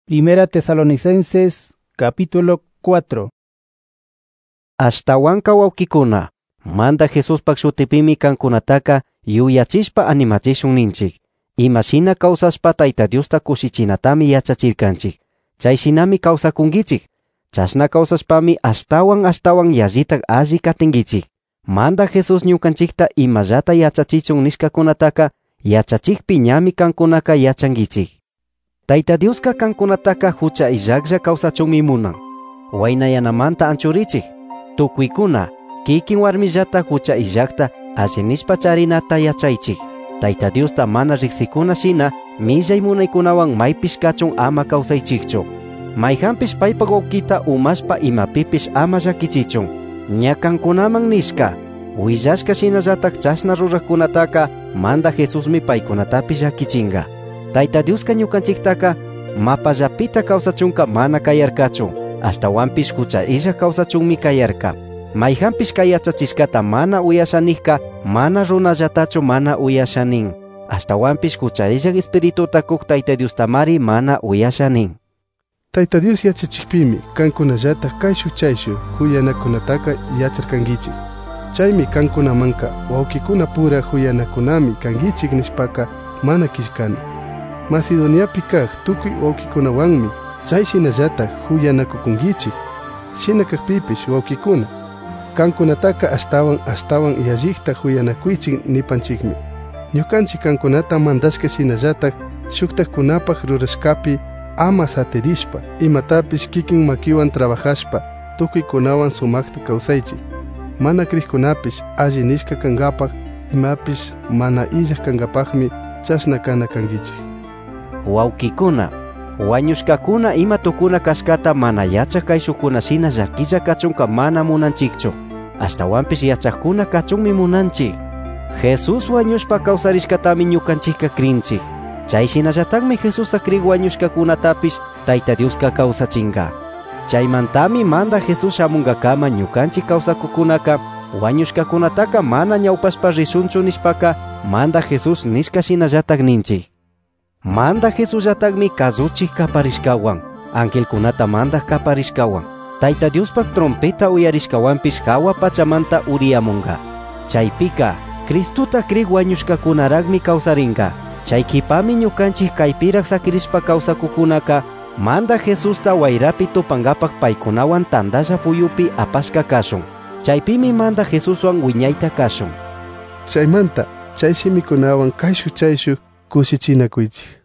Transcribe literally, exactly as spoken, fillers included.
Primera Tesalonicenses, capítulo cuatro. Ashtawan kawawkikuna, manda Jesus pakshutipimi kankunataka yuyachishpa animachishun ninchik. Imashina kawsashpa Tayta Diosta kushichinatami yachachirkanchik. Chayshinami kawsakunkichik. Chashna kawsashpami ashtawan ashtawan yallitak alli katinkichik. Manda Jesus ñukanchikta imallata yachachichun nishkakunataka yachachikpi ñami kankunaka yachankichik. Tayta Dioska kankunataka hucha illaklla kawsachunmi munan. Waynayanamanta anchurichik. Tukuykuna, kikin warmillata hucha illakta allinishpa charinata yachaychik. Tayta Diosta mana riqsikuna shina millay munaykunawan maypish kachun ama kawsaychikchu. Mayhanpish paypa wawkita umashpa imapipish ama llakichichun. Ñakankunaman nishka, willashka shinallatak chashna ruraqkunataka manda Jesusmi paykunatapish llakichinga. Tayta Dioska ñukanchiktaka mapallapita kawsachunka mana kayarkachu, ashtawanpish hucha illa kawsachunmi kayarka. Mayhanpish kayachachishkata mana uyashanikka mana runallatachu mana uyashanin. Ashtawanpish hucha illa espirituta kuk Tayta Diostamari mana uyashanin. Tayta Dios yachachikpimi kankunallata kayshu chayshu huyanakunataka yacharkankichik. Chaymi kankunamanka wawkikuna pura huyanakunami kankichik nishpaka mana kishkani. Macedoniapi kaq tukuy wawkikunawanmi chayshinallata huyanakukunkichik. Shina kaqpipish wawkikuna kankunataka ashtawan ashtawan yallikta huyanakuychik nipanchikmi. Ñukanchik kankunata mandashka shinallatak shuktaqkunapaq rurashkapi ama satirishpa, imatapish kikin makiwan trabajashpa, tukuykunawan sumakta kawsaychik. Mana kriqkunapish alli nishka kankapaq, imapish mana illaq kankapaqmi chashna kana kankichik. Wawkikuna, wañushkakuna ima tukuna kashkata mana yachaq kayshukunashina llakilla kachunka mana munanchikchu. Ashtawanpish yachaqkuna kachunmi munanchik. Jesus wañushpa kawsarishkatami ñukanchikka krinchik. Chayshinallataqmi Jesusta kriq wañushkakunatapish Tayta Dioska kawsachinga. Chaymantami manda Jesus shamunkakama ñukanchik kawsakukunaka wañushkakunataka mana ñawpashpa rishunchu nishpaka manda Jesus nishka shinallataq ninchik. Manda Jesusllataqmi kazuchik kaparishkawan, angelkunata manda kaparishkawan, Tayta Diospak trompeta uyarishkawanpish hawa pachamanta uriyamunga. Chaypika Cristuta kriq wañushkakunaraqmi kawsaringa. Chaykipami ñukanchik kaypiraq sakirishpa kawsakukunaka manda Jesusta wayrapi tupankapak paykunawan tandalla puyupi apashka kashun. Chaypimi manda Jesuswan wiñayta kashun. Chaymanta chay simikunawan kayshu chayshu kusichinakuychik.